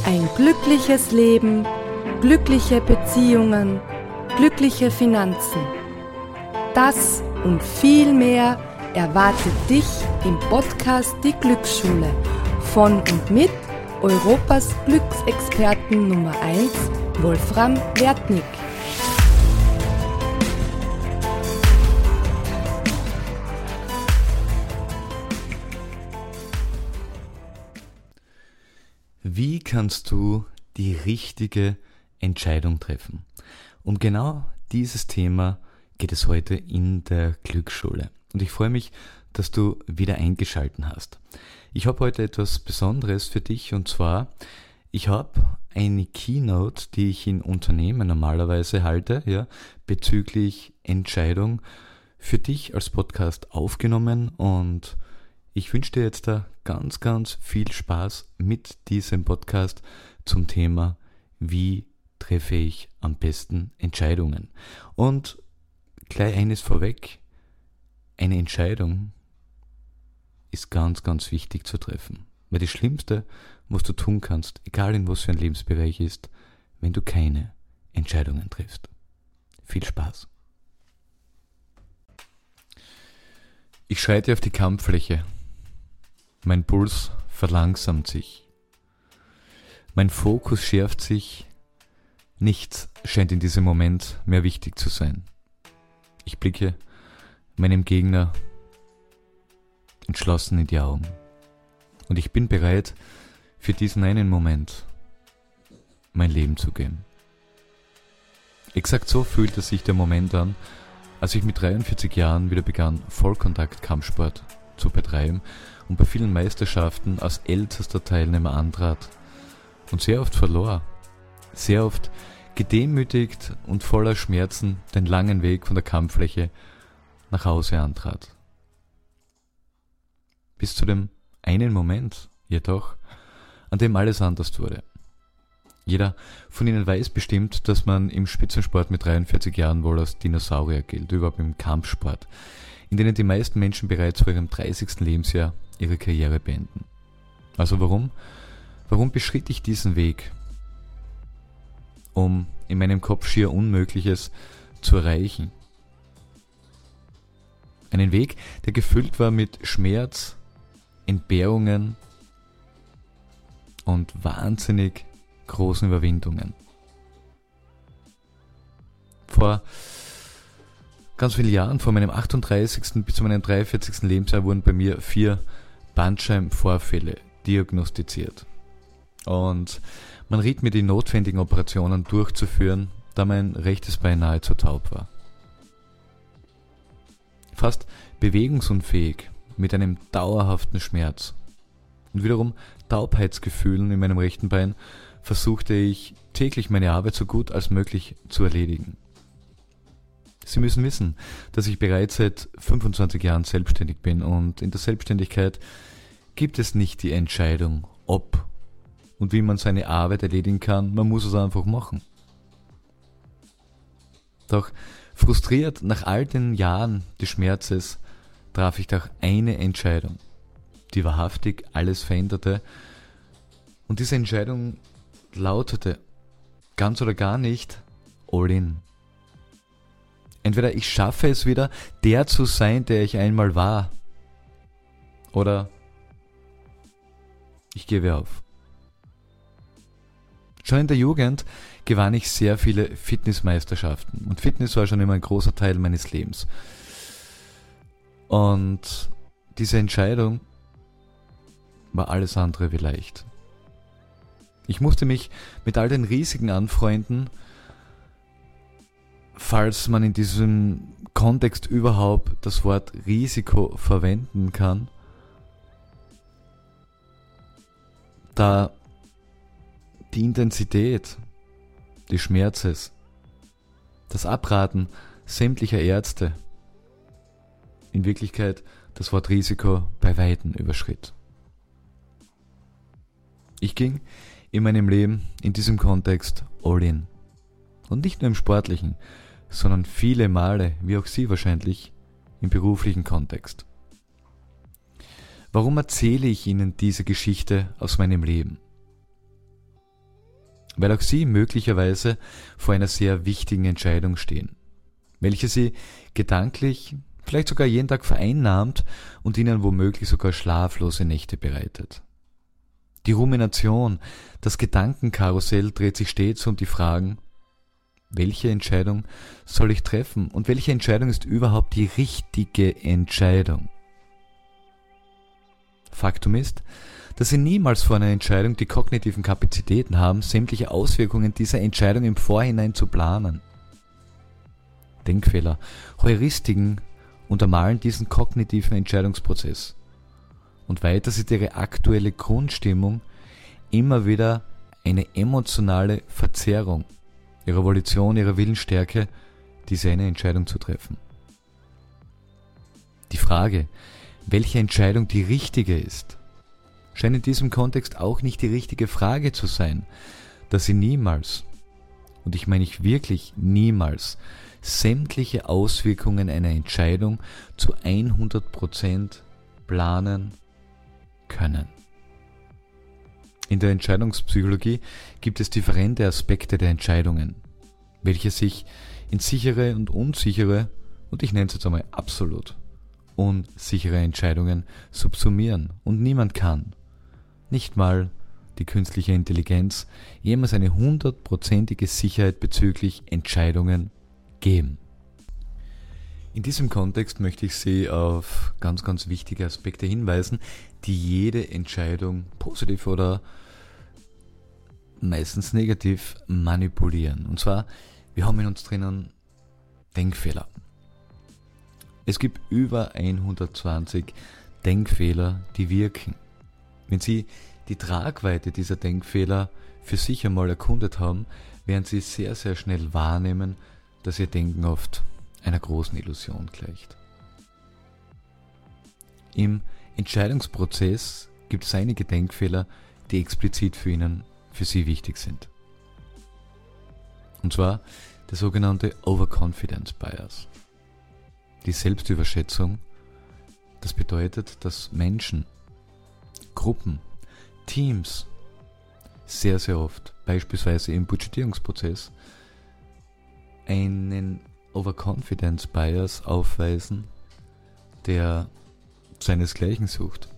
Ein glückliches Leben, glückliche Beziehungen, glückliche Finanzen. Das und viel mehr erwartet dich im Podcast Die Glücksschule von und mit Europas Glücksexperten Nummer 1, Wolfram Wertnick. Wie kannst du die richtige Entscheidung treffen? Um genau dieses Thema geht es heute in der Glücksschule. Und ich freue mich, dass du wieder eingeschaltet hast. Ich habe heute etwas Besonderes für dich, und zwar, ich habe eine Keynote, die ich in Unternehmen normalerweise halte, bezüglich Entscheidung für dich als Podcast aufgenommen, und ich wünsche dir jetzt da ganz, ganz viel Spaß mit diesem Podcast zum Thema, wie treffe ich am besten Entscheidungen. Und gleich eines vorweg, eine Entscheidung ist ganz, ganz wichtig zu treffen. Weil das Schlimmste, was du tun kannst, egal in was für ein Lebensbereich ist, wenn du keine Entscheidungen triffst. Viel Spaß. Ich schreite auf die Kampffläche. Mein Puls verlangsamt sich. Mein Fokus schärft sich. Nichts scheint in diesem Moment mehr wichtig zu sein. Ich blicke meinem Gegner entschlossen in die Augen. Und ich bin bereit, für diesen einen Moment mein Leben zu geben. Exakt so fühlte sich der Moment an, als ich mit 43 Jahren wieder begann, Vollkontakt-Kampfsport zu betreiben und bei vielen Meisterschaften als ältester Teilnehmer antrat und sehr oft verlor, sehr oft gedemütigt und voller Schmerzen den langen Weg von der Kampffläche nach Hause antrat. Bis zu dem einen Moment jedoch, an dem alles anders wurde. Jeder von Ihnen weiß bestimmt, dass man im Spitzensport mit 43 Jahren wohl als Dinosaurier gilt, überhaupt im Kampfsport, in denen die meisten Menschen bereits vor ihrem 30. Lebensjahr ihre Karriere beenden. Also warum? Warum beschritt ich diesen Weg? Um in meinem Kopf schier Unmögliches zu erreichen. Einen Weg, der gefüllt war mit Schmerz, Entbehrungen und wahnsinnig großen Überwindungen. Vor ganz vielen Jahren, vor meinem 38. bis zu meinem 43. Lebensjahr, wurden bei mir 4 Bandscheibenvorfälle diagnostiziert. Und man riet mir, die notwendigen Operationen durchzuführen, da mein rechtes Bein nahezu taub war. Fast bewegungsunfähig, mit einem dauerhaften Schmerz und wiederum Taubheitsgefühlen in meinem rechten Bein, versuchte ich täglich meine Arbeit so gut als möglich zu erledigen. Sie müssen wissen, dass ich bereits seit 25 Jahren selbstständig bin, und in der Selbstständigkeit gibt es nicht die Entscheidung, ob und wie man seine Arbeit erledigen kann, man muss es einfach machen. Doch frustriert nach all den Jahren des Schmerzes traf ich doch eine Entscheidung, die wahrhaftig alles veränderte, und diese Entscheidung lautete: ganz oder gar nicht, all in. Entweder ich schaffe es wieder, der zu sein, der ich einmal war, oder ich gebe auf. Schon in der Jugend gewann ich sehr viele Fitnessmeisterschaften, und Fitness war schon immer ein großer Teil meines Lebens. Und diese Entscheidung war alles andere wie leicht. Ich musste mich mit all den Risiken anfreunden, falls man in diesem Kontext überhaupt das Wort Risiko verwenden kann, da die Intensität des Schmerzes, das Abraten sämtlicher Ärzte in Wirklichkeit das Wort Risiko bei Weitem überschritt. Ich ging in meinem Leben in diesem Kontext all in. Und nicht nur im sportlichen, sondern viele Male, wie auch Sie wahrscheinlich, im beruflichen Kontext. Warum erzähle ich Ihnen diese Geschichte aus meinem Leben? weil auch sie möglicherweise vor einer sehr wichtigen Entscheidung stehen, welche sie gedanklich, vielleicht sogar jeden Tag vereinnahmt und ihnen womöglich sogar schlaflose Nächte bereitet. Die Rumination, das Gedankenkarussell dreht sich stets um die Fragen, welche Entscheidung soll ich treffen und welche Entscheidung ist überhaupt die richtige Entscheidung? Faktum ist, dass sie niemals vor einer Entscheidung die kognitiven Kapazitäten haben, sämtliche Auswirkungen dieser Entscheidung im Vorhinein zu planen. Denkfehler, Heuristiken untermalen diesen kognitiven Entscheidungsprozess. Und weiter sieht ihre aktuelle Grundstimmung immer wieder eine emotionale Verzerrung ihrer Volition, ihrer Willensstärke, diese eine Entscheidung zu treffen. Die Frage, welche Entscheidung die richtige ist, scheint in diesem Kontext auch nicht die richtige Frage zu sein, da sie niemals, und ich meine wirklich niemals, sämtliche Auswirkungen einer Entscheidung zu 100% planen können. In der Entscheidungspsychologie gibt es differente Aspekte der Entscheidungen, welche sich in sichere und unsichere, und ich nenne es jetzt einmal absolut unsichere Entscheidungen subsumieren. Und niemand kann, nicht mal die künstliche Intelligenz, jemals eine 100%ige Sicherheit bezüglich Entscheidungen geben. In diesem Kontext möchte ich Sie auf ganz, ganz wichtige Aspekte hinweisen, die jede Entscheidung positiv oder meistens negativ manipulieren. Und zwar, wir haben in uns drinnen Denkfehler. Es gibt über 120 Denkfehler, die wirken. Wenn Sie die Tragweite dieser Denkfehler für sich einmal erkundet haben, werden Sie sehr, sehr schnell wahrnehmen, dass Ihr Denken oft einer großen Illusion gleicht. Im Entscheidungsprozess gibt es einige Denkfehler, die explizit für Sie wichtig sind. Und zwar der sogenannte Overconfidence Bias. Die Selbstüberschätzung, das bedeutet, dass Menschen, Gruppen, Teams sehr, sehr oft, beispielsweise im Budgetierungsprozess, einen Overconfidence Bias aufweisen, der seinesgleichen sucht.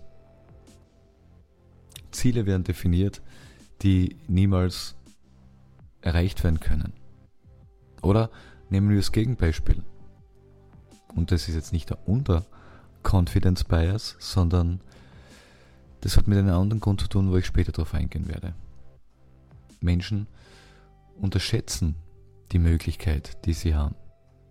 Ziele werden definiert, die niemals erreicht werden können. Oder nehmen wir das Gegenbeispiel. Und das ist jetzt nicht der Underconfidence Bias, sondern das hat mit einem anderen Grund zu tun, wo ich später darauf eingehen werde. Menschen unterschätzen die Möglichkeit, die sie haben.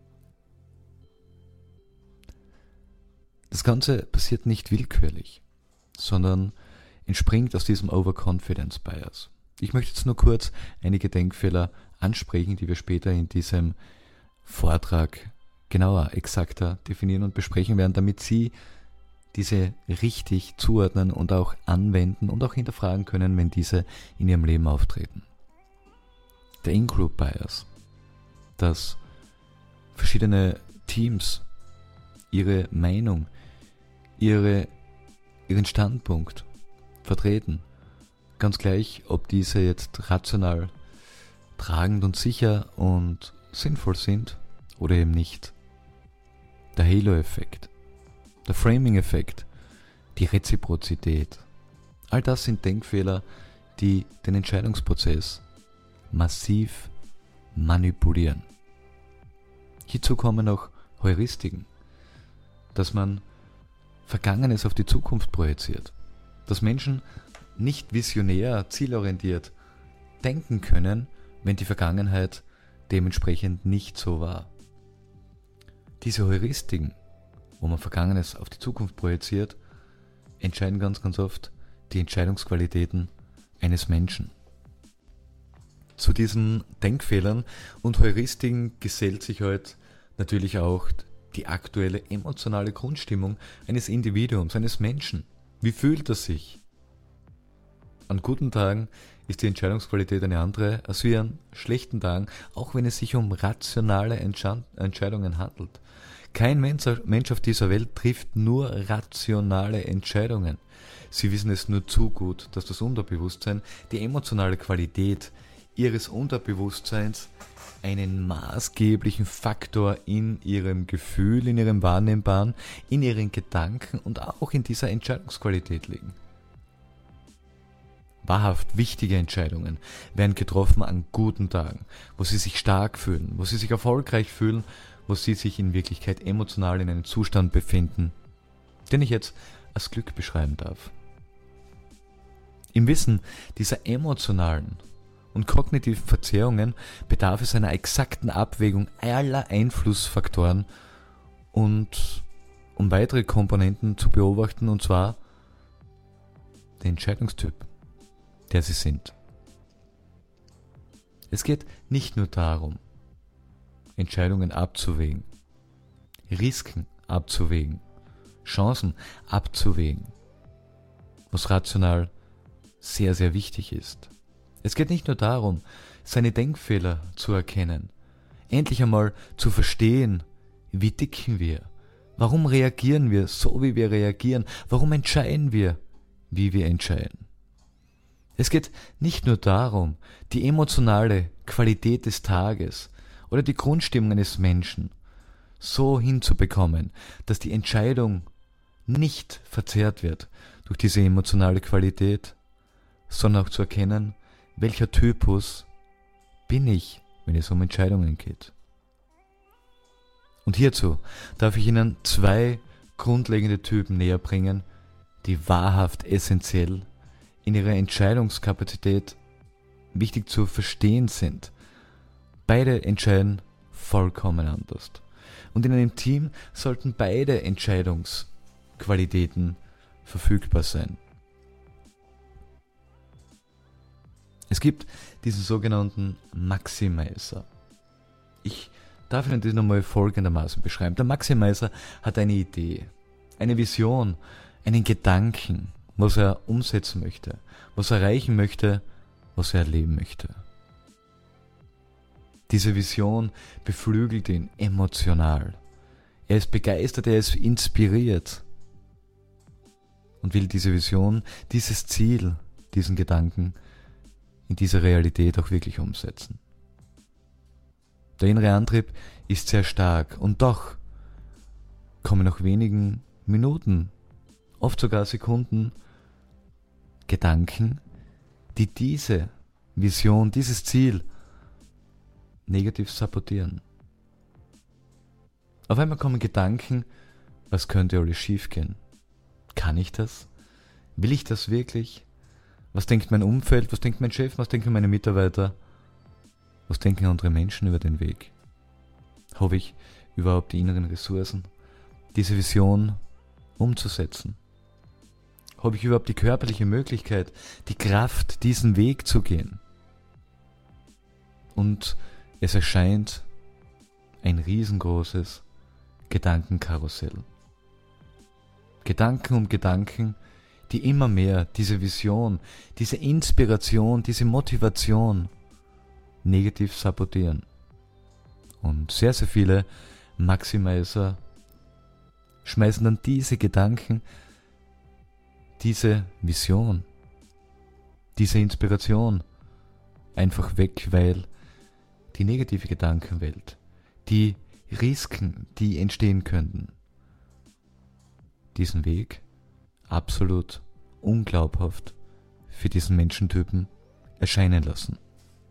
Das Ganze passiert nicht willkürlich, sondern entspringt aus diesem Overconfidence Bias. Ich möchte jetzt nur kurz einige Denkfehler ansprechen, die wir später in diesem Vortrag genauer, exakter definieren und besprechen werden, damit Sie diese richtig zuordnen und auch anwenden und auch hinterfragen können, wenn diese in Ihrm Leben auftreten. Der In-Group Bias, dass verschiedene Teams ihre Meinung, ihren Standpunkt vertreten, ganz gleich, ob diese jetzt rational, tragend und sicher und sinnvoll sind oder eben nicht. Der Halo-Effekt, der Framing-Effekt, die Reziprozität, all das sind Denkfehler, die den Entscheidungsprozess massiv manipulieren. Hierzu kommen auch Heuristiken, dass man Vergangenes auf die Zukunft projiziert, dass Menschen nicht visionär, zielorientiert denken können, wenn die Vergangenheit dementsprechend nicht so war. Diese Heuristiken, wo man Vergangenes auf die Zukunft projiziert, entscheiden ganz, ganz oft die Entscheidungsqualitäten eines Menschen. Zu diesen Denkfehlern und Heuristiken gesellt sich heute natürlich auch die aktuelle emotionale Grundstimmung eines Individuums, eines Menschen. Wie fühlt er sich? An guten Tagen ist die Entscheidungsqualität eine andere als wie an schlechten Tagen, auch wenn es sich um rationale Entscheidungen handelt. Kein Mensch auf dieser Welt trifft nur rationale Entscheidungen. Sie wissen es nur zu gut, dass das Unterbewusstsein die emotionale Qualität ihres Unterbewusstseins einen maßgeblichen Faktor in ihrem Gefühl, in ihrem Wahrnehmbaren, in ihren Gedanken und auch in dieser Entscheidungsqualität liegen. Wahrhaft wichtige Entscheidungen werden getroffen an guten Tagen, wo sie sich stark fühlen, wo sie sich erfolgreich fühlen, wo sie sich in Wirklichkeit emotional in einem Zustand befinden, den ich jetzt als Glück beschreiben darf. Im Wissen dieser emotionalen und kognitiven Verzerrungen bedarf es einer exakten Abwägung aller Einflussfaktoren und um weitere Komponenten zu beobachten, und zwar den Entscheidungstyp, der sie sind. Es geht nicht nur darum, Entscheidungen abzuwägen, Risiken abzuwägen, Chancen abzuwägen, was rational sehr, sehr wichtig ist. Es geht nicht nur darum, seine Denkfehler zu erkennen, endlich einmal zu verstehen, wie ticken wir, warum reagieren wir so, wie wir reagieren, warum entscheiden wir, wie wir entscheiden. Es geht nicht nur darum, die emotionale Qualität des Tages oder die Grundstimmung eines Menschen so hinzubekommen, dass die Entscheidung nicht verzerrt wird durch diese emotionale Qualität, sondern auch zu erkennen, welcher Typus bin ich, wenn es um Entscheidungen geht. Und hierzu darf ich Ihnen 2 grundlegende Typen näher bringen, die wahrhaft essentiell in ihrer Entscheidungskapazität wichtig zu verstehen sind. Beide entscheiden vollkommen anders. Und in einem Team sollten beide Entscheidungsqualitäten verfügbar sein. Es gibt diesen sogenannten Maximizer. Ich darf Ihnen das nochmal folgendermaßen beschreiben. Der Maximizer hat eine Idee, eine Vision, einen Gedanken, was er umsetzen möchte, was er erreichen möchte, was er erleben möchte. Diese Vision beflügelt ihn emotional. Er ist begeistert, er ist inspiriert und will diese Vision, dieses Ziel, diesen Gedanken in dieser Realität auch wirklich umsetzen. Der innere Antrieb ist sehr stark und doch kommen nach wenigen Minuten, oft sogar Sekunden, Gedanken, die diese Vision, dieses Ziel negativ sabotieren. Auf einmal kommen Gedanken, was könnte alles schiefgehen? Kann ich das? Will ich das wirklich? Was denkt mein Umfeld? Was denkt mein Chef? Was denken meine Mitarbeiter? Was denken andere Menschen über den Weg? Habe ich überhaupt die inneren Ressourcen, diese Vision umzusetzen? Habe ich überhaupt die körperliche Möglichkeit, die Kraft, diesen Weg zu gehen? Und es erscheint ein riesengroßes Gedankenkarussell. Gedanken um Gedanken, die immer mehr diese Vision, diese Inspiration, diese Motivation negativ sabotieren. Und sehr, sehr viele Maximizer schmeißen dann diese Gedanken, diese Vision, diese Inspiration einfach weg, weil die negative Gedankenwelt, die Risiken, die entstehen könnten, diesen Weg absolut unglaubhaft für diesen Menschentypen erscheinen lassen.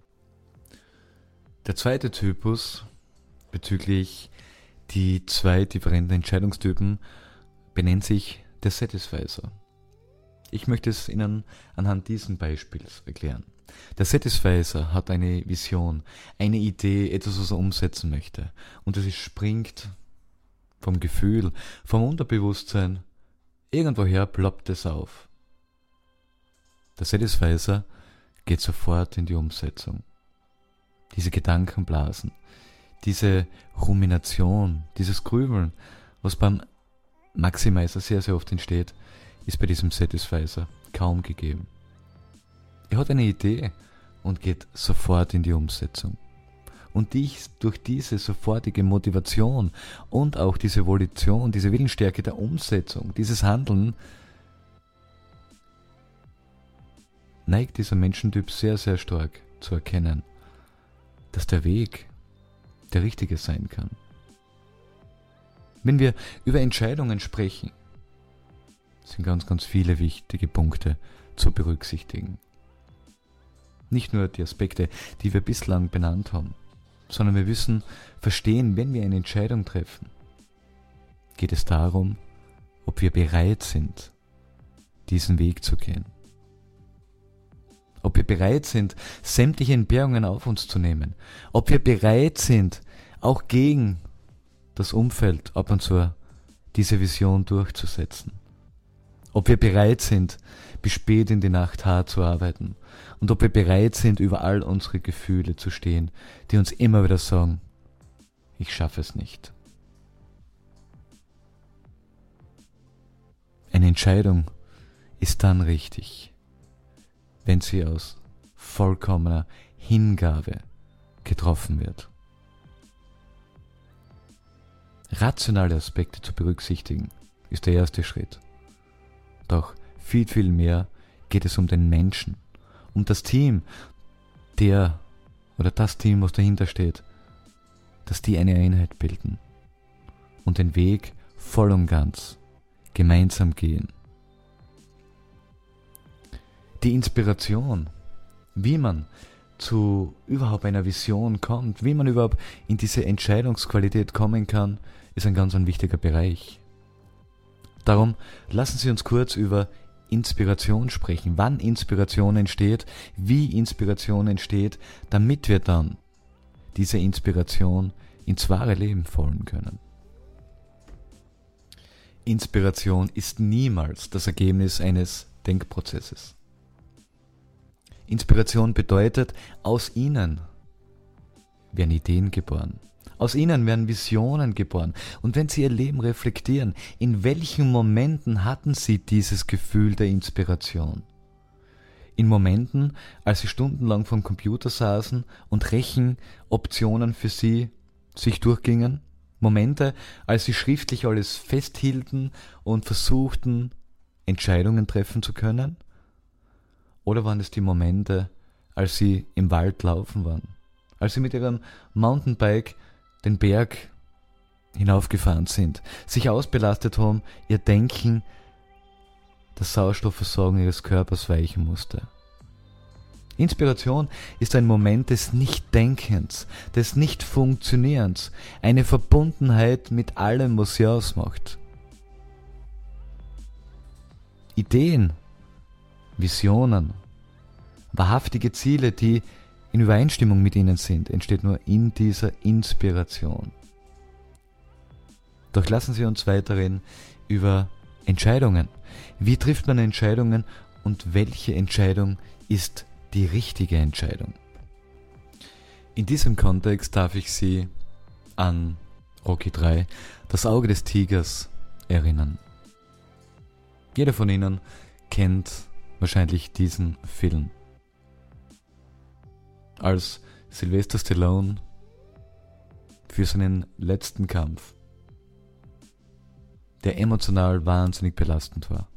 Der zweite Typus bezüglich die 2 differenten Entscheidungstypen benennt sich der Satisfizer. Ich möchte es Ihnen anhand dieses Beispiels erklären. Der Satisfizer hat eine Vision, eine Idee, etwas, was er umsetzen möchte. Und es springt vom Gefühl, vom Unterbewusstsein, irgendwoher ploppt es auf. Der Satisfizer geht sofort in die Umsetzung. Diese Gedankenblasen, diese Rumination, dieses Grübeln, was beim Maximizer sehr, sehr oft entsteht, ist bei diesem Satisfizer kaum gegeben. Er hat eine Idee und geht sofort in die Umsetzung. Und durch diese sofortige Motivation und auch diese Volition, diese Willensstärke der Umsetzung, dieses Handeln, neigt dieser Menschentyp sehr, sehr stark zu erkennen, dass der Weg der richtige sein kann. Wenn wir über Entscheidungen sprechen, sind ganz, ganz viele wichtige Punkte zu berücksichtigen. Nicht nur die Aspekte, die wir bislang benannt haben, sondern wir müssen verstehen, wenn wir eine Entscheidung treffen, geht es darum, ob wir bereit sind, diesen Weg zu gehen. Ob wir bereit sind, sämtliche Entbehrungen auf uns zu nehmen. Ob wir bereit sind, auch gegen das Umfeld ab und zu diese Vision durchzusetzen. Ob wir bereit sind, bis spät in die Nacht hart zu arbeiten. Und ob wir bereit sind, über all unsere Gefühle zu stehen, die uns immer wieder sagen, ich schaffe es nicht. Eine Entscheidung ist dann richtig, wenn sie aus vollkommener Hingabe getroffen wird. Rationale Aspekte zu berücksichtigen ist der erste Schritt. Doch viel, viel mehr geht es um den Menschen, um das Team, das Team, was dahinter steht, dass die eine Einheit bilden und den Weg voll und ganz gemeinsam gehen. Die Inspiration, wie man zu überhaupt einer Vision kommt, wie man überhaupt in diese Entscheidungsqualität kommen kann, ist ein ganz wichtiger Bereich. Darum lassen Sie uns kurz über Inspiration sprechen, wann Inspiration entsteht, wie Inspiration entsteht, damit wir dann diese Inspiration ins wahre Leben folgen können. Inspiration ist niemals das Ergebnis eines Denkprozesses. Inspiration bedeutet, aus ihnen werden Ideen geboren. Aus ihnen werden Visionen geboren. Und wenn Sie Ihr Leben reflektieren, in welchen Momenten hatten Sie dieses Gefühl der Inspiration? In Momenten, als Sie stundenlang vom Computer saßen und Rechenoptionen für Sie sich durchgingen? Momente, als Sie schriftlich alles festhielten und versuchten, Entscheidungen treffen zu können? Oder waren es die Momente, als Sie im Wald laufen waren? Als Sie mit Ihrem Mountainbike den Berg hinaufgefahren sind, sich ausbelastet haben, Ihr Denken, das Sauerstoffversorgung Ihres Körpers weichen musste. Inspiration ist ein Moment des Nichtdenkens, des Nichtfunktionierens, eine Verbundenheit mit allem, was Sie ausmacht. Ideen, Visionen, wahrhaftige Ziele, die in Übereinstimmung mit ihnen sind, entsteht nur in dieser Inspiration. Doch lassen Sie uns weiterreden über Entscheidungen. Wie trifft man Entscheidungen und welche Entscheidung ist die richtige Entscheidung? In diesem Kontext darf ich Sie an Rocky 3, das Auge des Tigers, erinnern. Jeder von Ihnen kennt wahrscheinlich diesen Film. Als Sylvester Stallone für seinen letzten Kampf, der emotional wahnsinnig belastend war,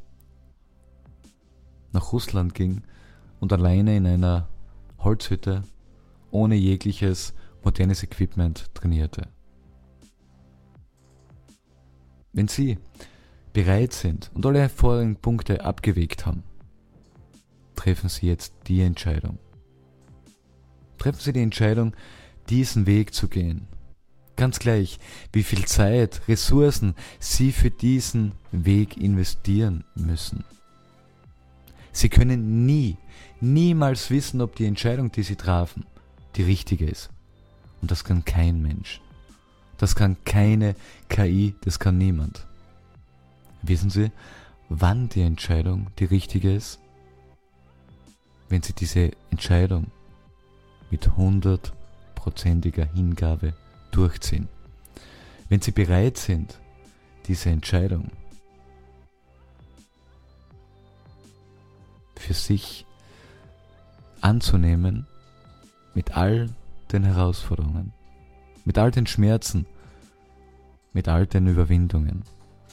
nach Russland ging und alleine in einer Holzhütte ohne jegliches modernes Equipment trainierte. Wenn Sie bereit sind und alle vorigen Punkte abgewegt haben, treffen Sie jetzt die Entscheidung. Treffen Sie die Entscheidung, diesen Weg zu gehen. Ganz gleich, wie viel Zeit, Ressourcen Sie für diesen Weg investieren müssen. Sie können niemals wissen, ob die Entscheidung, die Sie trafen, die richtige ist. Und das kann kein Mensch. Das kann keine KI, das kann niemand. Wissen Sie, wann die Entscheidung die richtige ist? Wenn Sie diese Entscheidung mit 100%iger Hingabe durchziehen. Wenn Sie bereit sind, diese Entscheidung für sich anzunehmen, mit all den Herausforderungen, mit all den Schmerzen, mit all den Überwindungen,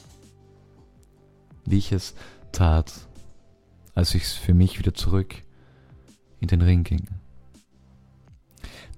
wie ich es tat, als ich für mich wieder zurück in den Ring ging.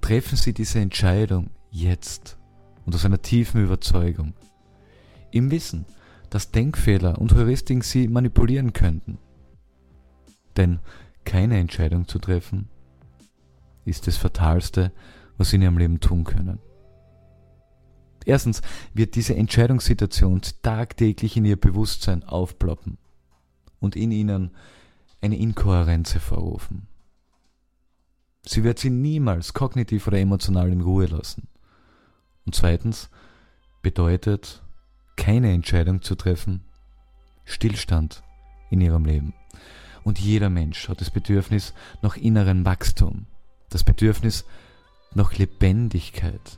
treffen Sie diese Entscheidung jetzt und aus einer tiefen Überzeugung. Im Wissen, dass Denkfehler und Heuristiken Sie manipulieren könnten. Denn keine Entscheidung zu treffen, ist das Fatalste, was Sie in Ihrem Leben tun können. Erstens wird diese Entscheidungssituation tagtäglich in Ihr Bewusstsein aufploppen und in Ihnen eine Inkohärenz hervorrufen. Sie wird Sie niemals kognitiv oder emotional in Ruhe lassen. Und zweitens bedeutet keine Entscheidung zu treffen Stillstand in Ihrem Leben. Und jeder Mensch hat das Bedürfnis nach innerem Wachstum, das Bedürfnis nach Lebendigkeit.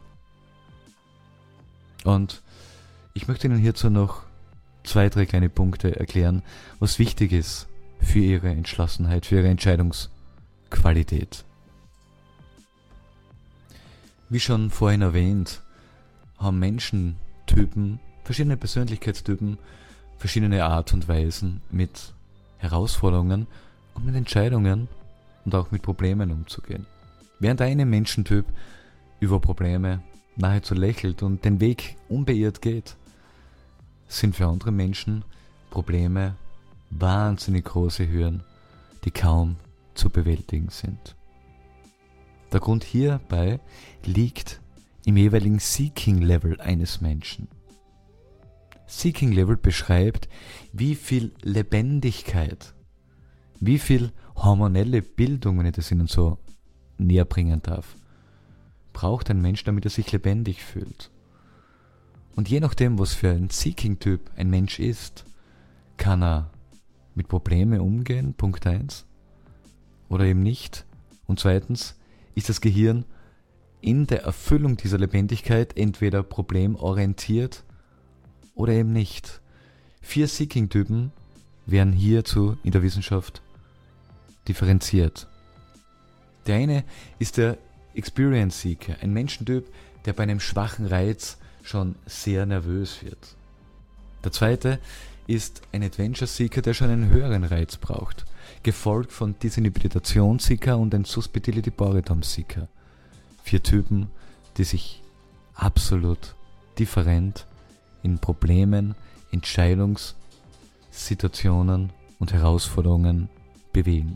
Und ich möchte Ihnen hierzu noch 2, 3 kleine Punkte erklären, was wichtig ist für Ihre Entschlossenheit, für Ihre Entscheidungsqualität. Wie schon vorhin erwähnt, haben Menschentypen, verschiedene Persönlichkeitstypen, verschiedene Art und Weisen mit Herausforderungen und mit Entscheidungen und auch mit Problemen umzugehen. Während der eine Menschentyp über Probleme nahezu lächelt und den Weg unbeirrt geht, sind für andere Menschen Probleme wahnsinnig große Hürden, die kaum zu bewältigen sind. Der Grund hierbei liegt im jeweiligen Seeking-Level eines Menschen. Seeking-Level beschreibt, wie viel Lebendigkeit, wie viel hormonelle Bildung, wenn ich das Ihnen so näher bringen darf, braucht ein Mensch, damit er sich lebendig fühlt. Und je nachdem, was für ein Seeking-Typ ein Mensch ist, kann er mit Problemen umgehen, Punkt 1, oder eben nicht. Und zweitens ist das Gehirn in der Erfüllung dieser Lebendigkeit entweder problemorientiert oder eben nicht. 4 Seeking-Typen werden hierzu in der Wissenschaft differenziert. Der eine ist der Experience Seeker, ein Menschentyp, der bei einem schwachen Reiz schon sehr nervös wird. Der zweite ist ein Adventure Seeker, der schon einen höheren Reiz braucht, gefolgt von Disinhibition Seeker und ein Susceptibility Boredom Seeker. 4 Typen, die sich absolut different in Problemen, Entscheidungssituationen und Herausforderungen bewegen.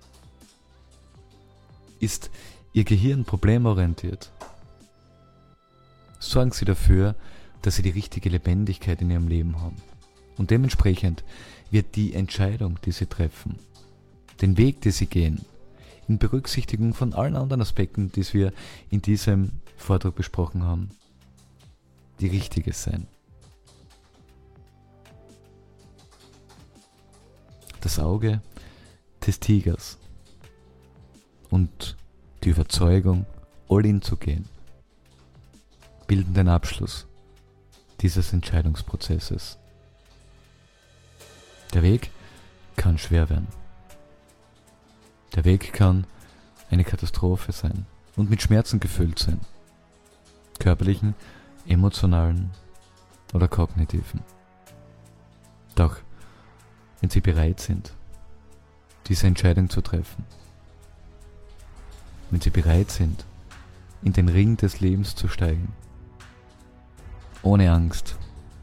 Ist Ihr Gehirn problemorientiert? Sorgen Sie dafür, dass Sie die richtige Lebendigkeit in Ihrem Leben haben. Und dementsprechend wird die Entscheidung, die Sie treffen, den Weg, den Sie gehen, in Berücksichtigung von allen anderen Aspekten, die wir in diesem Vortrag besprochen haben, die richtige sein. Das Auge des Tigers und die Überzeugung, all in zu gehen, bilden den Abschluss dieses Entscheidungsprozesses. Der Weg kann schwer werden. Der Weg kann eine Katastrophe sein und mit Schmerzen gefüllt sein. Körperlichen, emotionalen oder kognitiven. Doch, wenn Sie bereit sind, diese Entscheidung zu treffen, wenn Sie bereit sind, in den Ring des Lebens zu steigen, ohne Angst,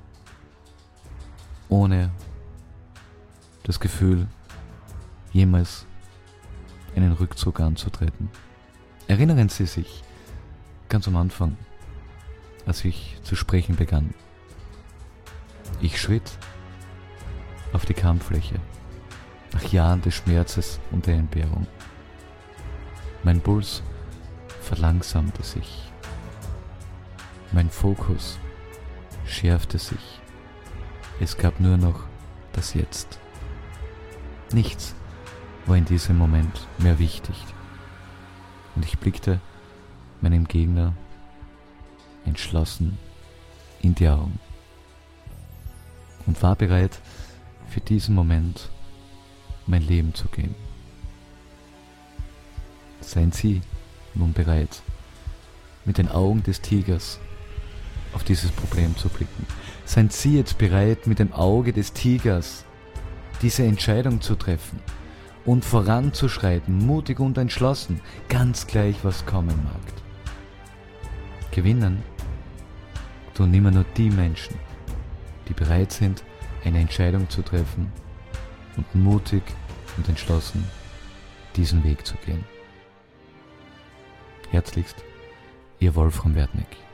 ohne das Gefühl, jemals einen Rückzug anzutreten. Erinnern Sie sich ganz am Anfang, als ich zu sprechen begann. Ich schritt auf die Kampffläche, nach Jahren des Schmerzes und der Entbehrung. Mein Puls verlangsamte sich. Mein Fokus schärfte sich. Es gab nur noch das Jetzt. Nichts war in diesem Moment mehr wichtig. Und ich blickte meinem Gegner entschlossen in die Augen und war bereit, für diesen Moment mein Leben zu geben. Seien Sie nun bereit, mit den Augen des Tigers auf dieses Problem zu blicken. Seien Sie jetzt bereit, mit dem Auge des Tigers diese Entscheidung zu treffen und voranzuschreiten, mutig und entschlossen, ganz gleich was kommen mag. Gewinnen tun immer nur die Menschen, die bereit sind, eine Entscheidung zu treffen und mutig und entschlossen diesen Weg zu gehen. Herzlichst, Ihr Wolfram Wertneck.